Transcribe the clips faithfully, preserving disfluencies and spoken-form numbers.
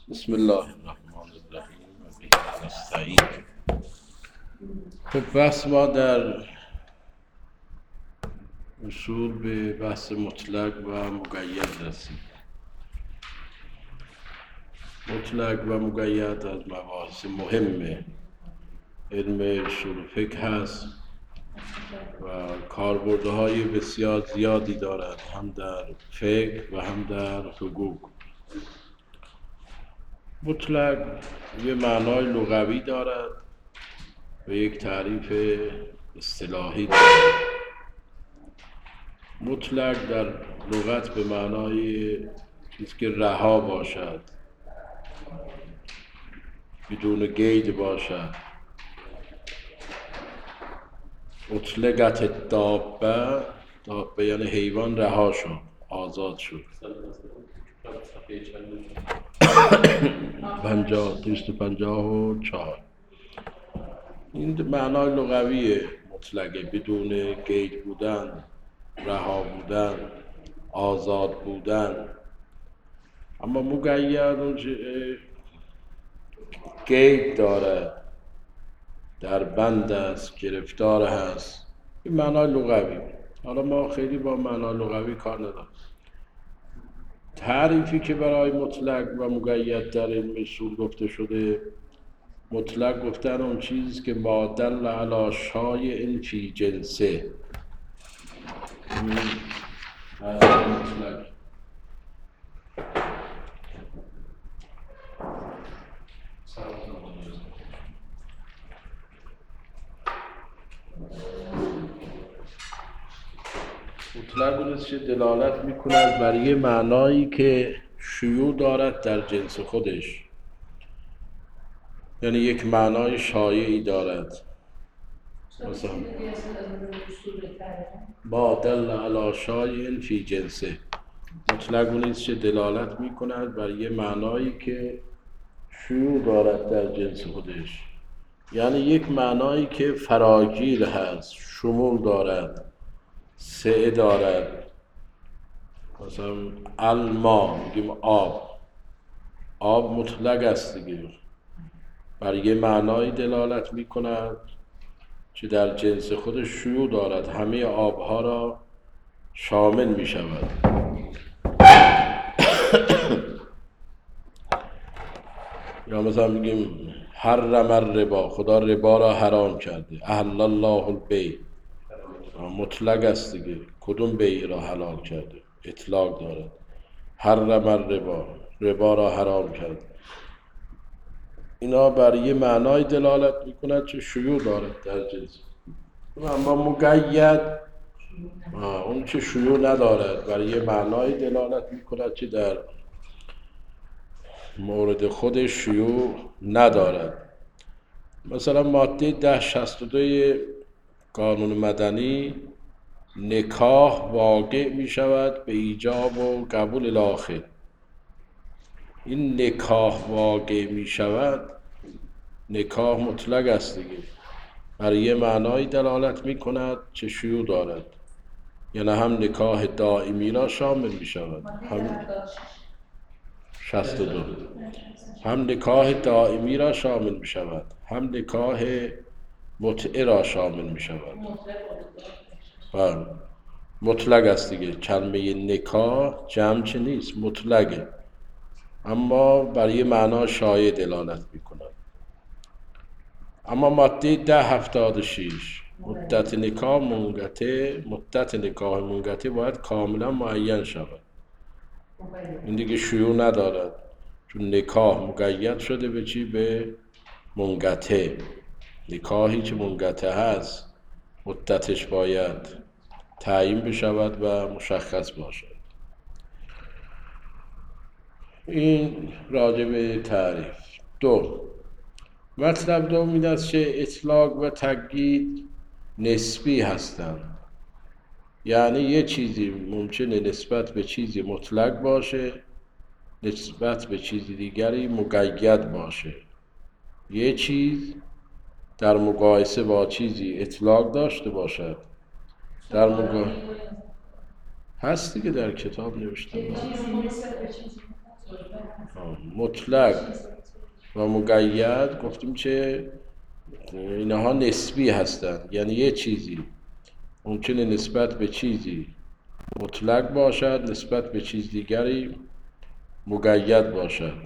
بسم الله الرحمن الرحیم و به نستعین. خب بحث ما در اصول به بحث مطلق و مقید رسید. مطلق و مقید از مباحث مهم علم اصول فقه هست و کاربردهای بسیار زیادی دارد، هم در فقه و هم در حقوق. مطلق یه معنای لغوی دارد و یک تعریف اصطلاحی دارد. مطلق در لغت به معنای چیزی که رها باشد، بدون قید باشد. مطلقت الدابه، دابه یعنی حیوان رها شد، آزاد شد. پنجاه دویست و پنجاه و چهار. این معنای لغویه مطلقه، بدون قید بودن، رها بودن، آزاد بودن. اما مقید اون قید داره، در بند است، گرفتار هست. این معنای لغوی. حالا ما خیلی با معنای لغوی کار نداریم. تعریفی که برای مطلق و مقید در علم اصول گفته شده، مطلق گفتن اون چیزی که ما دل علی شایع فی جنسه. مطلق مطلق اونست که دلالت میکند بر یه معنایی که شیوع دارد در جنس خودش، یعنی یک معنای شایعی دارد. مثلا ما دل علی شایع فی جنسه، مطلق اونست که دلالت میکند بر یه معنایی که شیوع دارد در جنس خودش، یعنی یک معنایی که فراگیر هست، شمول دارد، سعه دارد. مثلا الما، میگیم آب، آب مطلق است دیگه، بر یه معنایی دلالت میکند که در جنس خودش شیوع دارد، همه آبها را شامل میشود. یا مثلا میگیم حرم الربا، خدا ربا را حرام کرده. احل الله البیع، مطلق است دیگه، کدوم بیع را حلال کرده؟ اطلاق دارد. حرم الربا، ربا را حرام کرده. اینا بر یه معنای دلالت میکند که شیوع دارد در جنس. اما مقید اون که شیوع ندارد، بر یه معنای دلالت میکند که در مورد خودش شیوع ندارد. مثلا ماده ده شصت و دو قانون مدنی، نکاح واقع می شود به ایجاب و قبول الاخر. این نکاح واقع می شود، نکاح مطلق است دیگه، برای یه معنای دلالت می کند که شیوع دارد، یعنی هم نکاح دائمی را شامل می شود، هم شصت و دو هم نکاح دائمی را شامل می شود، هم نکاح متعه را شامل می شود. و مطلق است دیگه، کلمه نکاح جمع چه نیست، مطلقه، اما برای معنی شایع دلالت می کند. اما ماده ده هفتاد و شش، مدت نکاح منقطع، مدت نکاح منقطع باید کاملا معین شود. این دیگه شیوع ندارد، چون نکاح مقید شده به چی؟ به منقطع. نکاحی که منقطع هست مدتش باید تعیین بشود و مشخص باشد. این راجع به تعریف. دو، مطلب دوم این است که اطلاق و تقیید نسبی هستند، یعنی یه چیزی ممکنه نسبت به چیزی مطلق باشه، نسبت به چیزی دیگری مقید باشه. یه چیز در مقایسه با چیزی اطلاق داشته باشد، در مقایسه هستی که در کتاب نوشته مطلق و مقید گفتیم که اینها نسبی هستند، یعنی یه چیزی ممکنه نسبت به چیزی مطلق باشد، نسبت به چیز دیگری مقید باشد.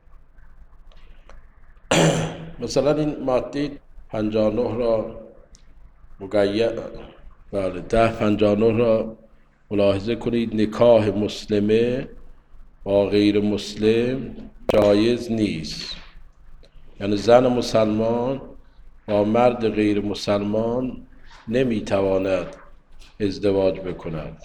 مثلا این ماده پنجاه و نه را مقید، بله ده پنجاه و نه را ملاحظه کنید. نکاح مسلمه با غیر مسلم جایز نیست، یعنی زن مسلمان با مرد غیر مسلمان نمیتواند ازدواج بکند.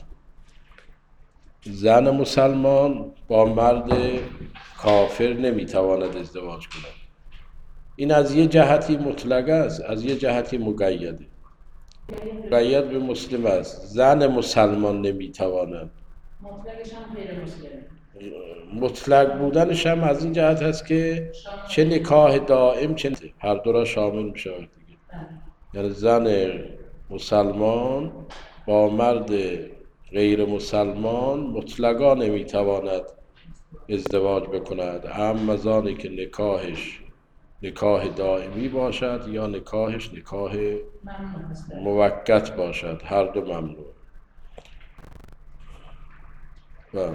زن مسلمان با مرد کافر نمیتواند ازدواج کند. این از یه جهتی مطلق است، از یه جهتی مقیده. مقید به مسلم است. زن مسلمان نمیتواند. مطلقش هم غیر مسلمه. مطلق بودنش هم از این جهت هست که چه نکاح دائم چه هر دو را شامل می شود دیگه. یعنی زن مسلمان با مرد غیر مسلمان مطلقا نمیتواند ازدواج بکند، هم از آنی که نکاحش نکاح دائمی باشد یا نکاحش نکاح موقت باشد، هر دو ممنوع. بله.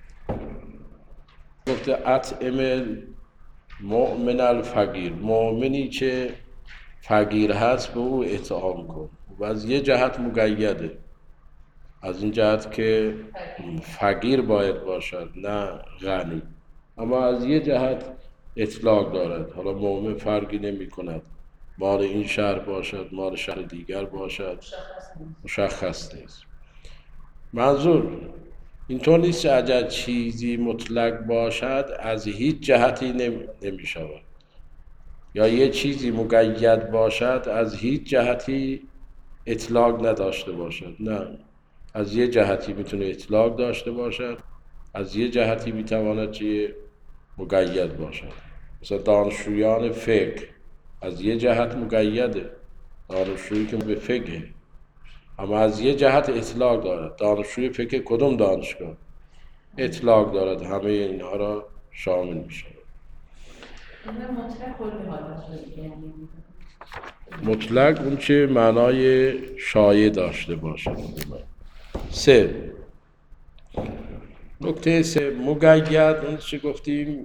گفته اطعم مؤمن الفقیر، مؤمنی که فقیر هست به او اطعام کن. و از یه جهت مقیده، از این جهت که فقیر باید باشد نه غنی، اما از یه جهت اطلاق دارد. حالا مؤمن فرقی نمی کند مال این شهر باشد مال شهر دیگر باشد، مشخص نیست. منظور اینطور نیست که اگر چیزی مطلق باشد از هیچ جهتی نمی شود، یا یه چیزی مقید باشد از هیچ جهتی اطلاق نداشته باشد. نه، از یه جهتی میتونه اطلاق داشته باشد، از یه جهتی میتواند چه مقید باشد. مثلا دانشجویان فقه از یه جهت مقیده، دانشجویی که به فقه، اما از یه جهت اطلاق دارد. دانشجوی فقه کدوم دانشگاه اطلاق دارد، همه اینها را شامل میشه. مطلق اون چه معنای شایع داشته باشد. سه، نکته سه، مقید اون چه گفتیم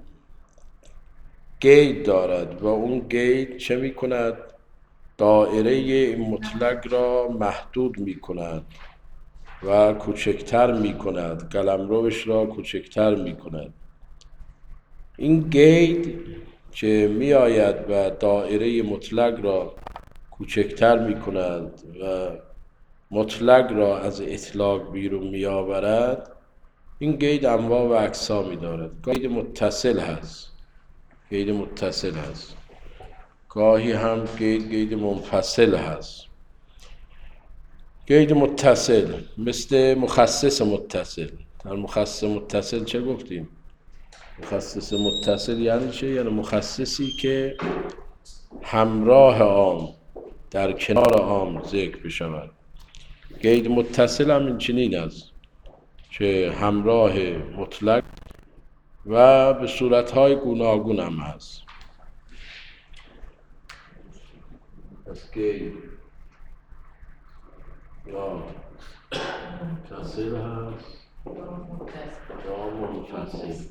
قید دارد و اون قید چه می کند؟ دایره مطلق را محدود می کند و کوچکتر می کند، قلمروش را کوچکتر می کند. این قید که می آید و دایره مطلق را کوچکتر می کند و مطلق را از اطلاق بیرون می آورد، این قید انواع و اقسامی دارد. قید متصل هست، قید متصل هست، گاهی هم قید قید منفصل هست. قید متصل مثل مخصص متصل. در مخصص متصل چه گفتیم؟ مخصص متصل یعنی چه؟ یعنی مخصصی که همراه عام در کنار عام ذکر بشود. قید متصل هم این چنین است که همراه مطلق و به صورتهای گوناگون هم هست. پس قید یا متصل هست یا منفصل.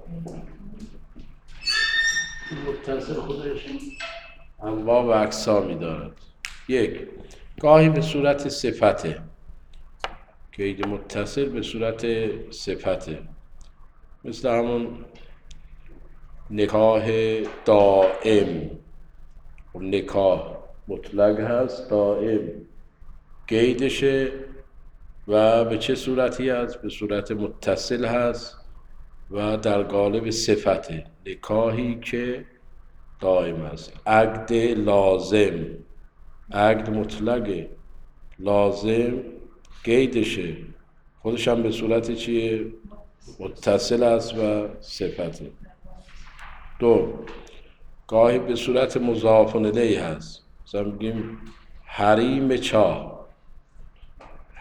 متصل خودش انواع و اقسامی دارد. یک، گاهی به صورت صفته، قید متصل به صورت صفته، مثل همون نکاح دائم. نکاح مطلق هست، دائم قیدشه و به چه صورتی هست؟ به صورت متصل هست و در قالب صفته، نکاحی که دائم است. عقد لازم، عقد مطلقه، لازم قیدشه، خودش هم به صورت چیه؟ متصل است و صفته. دو، گاهی به صورت مضاف الیه هست، مثلا بگیم حریم چاه،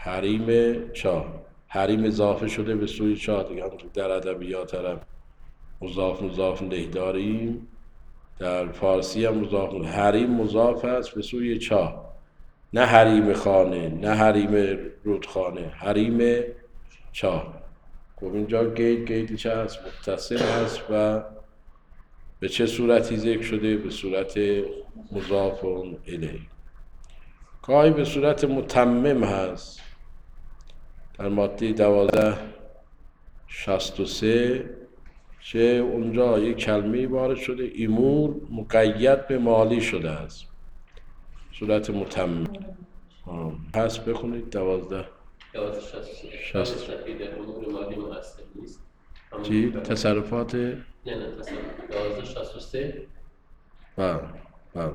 حریم چاه، حریم اضافه شده به سوی چاه دیگه، هم در ادبیات عرب مضاف مضاف الیه داریم، در فارسی هم مضاف، حریم مضاف است به سوی چاه، نه حریم خانه، نه حریم رودخانه، حریم چاه. خب اینجا قید قید چه هست؟ متصل هست و به چه صورتی ذکر شده؟ به صورت مضاف الیه. گاهی به صورت متمم هست. در ماده دوازده شصت و سه چه اونجا یک کلمه وارد شده، امور مقید به مالی شده است، صورت متمم. پس بخونید دوازده دوازده شصت و سه در امور مالی مؤثر نیست. چی؟ تصرفات؟ نه نه تصرف دوازده شصت و سه بله بله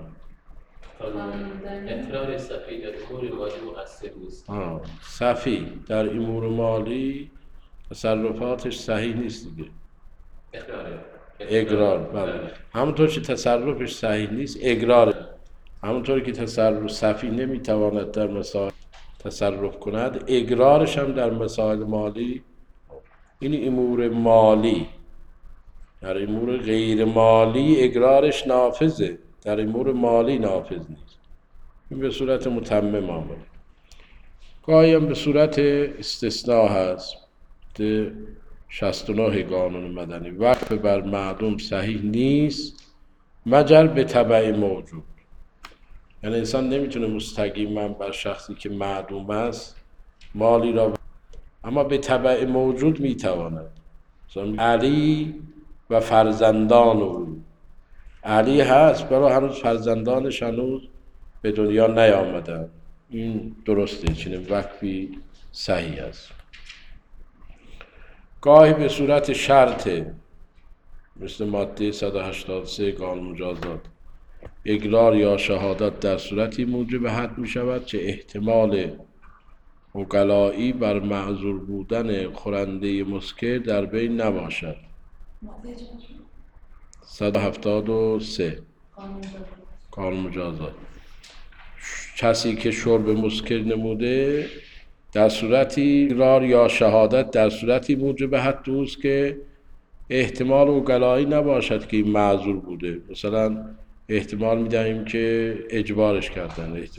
اقرار صفی در امور مالی مؤثر نیست. آه. صفی در امور مالی تصرفاتش صحیح نیست دیگه. اقرار اقرار بله. همونطور که تصرفش صحیح نیست اقرار، همونطور که تصرف صفی نمیتواند در مسائل تصرف کند، اقرارش هم در مسائل مالی. این امور مالی، در امور غیر مالی اقرارش نافذه، در امور مالی نافذ نیست. این به صورت متمم آمده. گاهی هم به صورت استثناء هست. ده شصت و نه قانون مدنی، وقف بر معدوم صحیح نیست مگر به تبع موجود. یعنی انسان نمیتونه مستقیما بر شخصی که معدوم است مالی را، اما به تبع موجود میتواند. علی و فرزندان او، علی هست برای هنوز فرزندانش هنوز به دنیا نیامدن، این درسته، چنین وقفی صحیح است. گاهی به صورت شرطه، مثل ماده صد و هشتاد و سه قانون مجازات، اقرار یا شهادت در صورتی موجب حد می شود که احتمال وکلایی بر معذور بودن خورنده مسکر در بین نباشد. صد و هفتاد و سه قانون مجازات. کسی که شرب مسکر نموده در صورتی اقرار یا شهادت در صورتی موجب حد اوست که احتمال وکلایی نباشد که این معذور بوده. مثلا احتمال میدهیم که اجبارش کردن،